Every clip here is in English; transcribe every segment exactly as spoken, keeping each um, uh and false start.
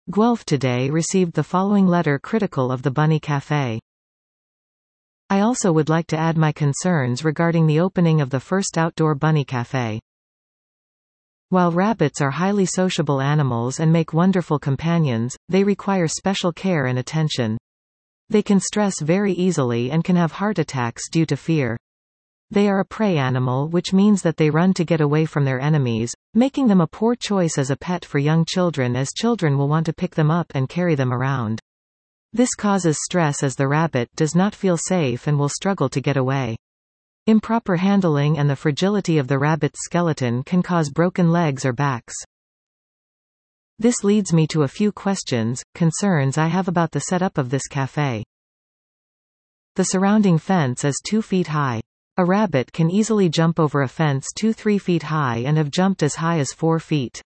Guelph Today received the following letter critical of the Bunny Café. I also would like to add my concerns regarding the opening of the first outdoor bunny café. While rabbits are highly sociable animals and make wonderful companions, they require special care and attention. They can stress very easily and can have heart attacks due to fear. They are a prey animal, which means that they run to get away from their enemies, making them a poor choice as a pet for young children, as children will want to pick them up and carry them around. This causes stress as the rabbit does not feel safe and will struggle to get away. Improper handling and the fragility of the rabbit's skeleton can cause broken legs or backs. This leads me to a few questions, concerns I have about the setup of this cafe. The surrounding fence is two feet high. A rabbit can easily jump over a fence two to three feet high and have jumped as high as four feet.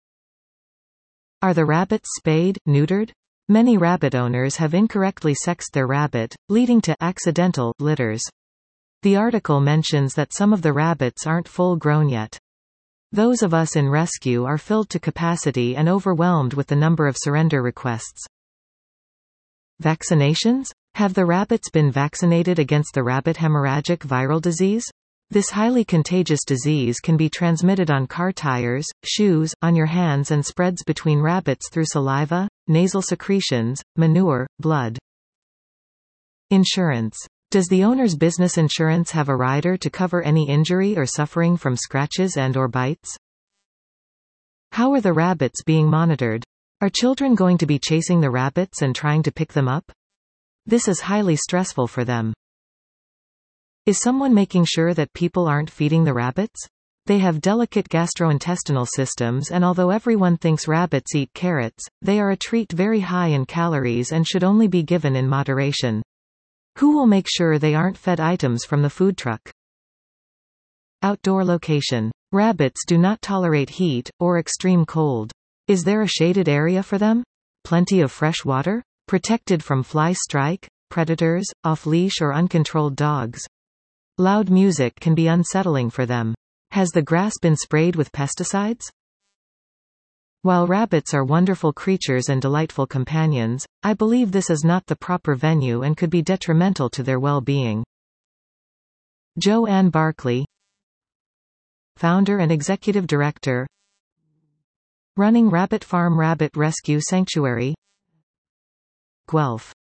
Are the rabbits spayed, neutered? Many rabbit owners have incorrectly sexed their rabbit, leading to accidental litters. The article mentions that some of the rabbits aren't full grown yet. Those of us in rescue are filled to capacity and overwhelmed with the number of surrender requests. Vaccinations? Have the rabbits been vaccinated against the rabbit hemorrhagic viral disease? This highly contagious disease can be transmitted on car tires, shoes, on your hands, and spreads between rabbits through saliva, nasal secretions, manure, blood. Insurance. Does the owner's business insurance have a rider to cover any injury or suffering from scratches and or bites? How are the rabbits being monitored? Are children going to be chasing the rabbits and trying to pick them up? This is highly stressful for them. Is someone making sure that people aren't feeding the rabbits? They have delicate gastrointestinal systems, and although everyone thinks rabbits eat carrots, they are a treat very high in calories and should only be given in moderation. Who will make sure they aren't fed items from the food truck? Outdoor location. Rabbits do not tolerate heat, or extreme cold. Is there a shaded area for them? Plenty of fresh water? Protected from fly strike, predators, off-leash or uncontrolled dogs? Loud music can be unsettling for them. Has the grass been sprayed with pesticides? While rabbits are wonderful creatures and delightful companions, I believe this is not the proper venue and could be detrimental to their well-being. Jo Ann Barkley, Founder and Executive Director, Running Rabbit Farm Rabbit Rescue Sanctuary, Guelph.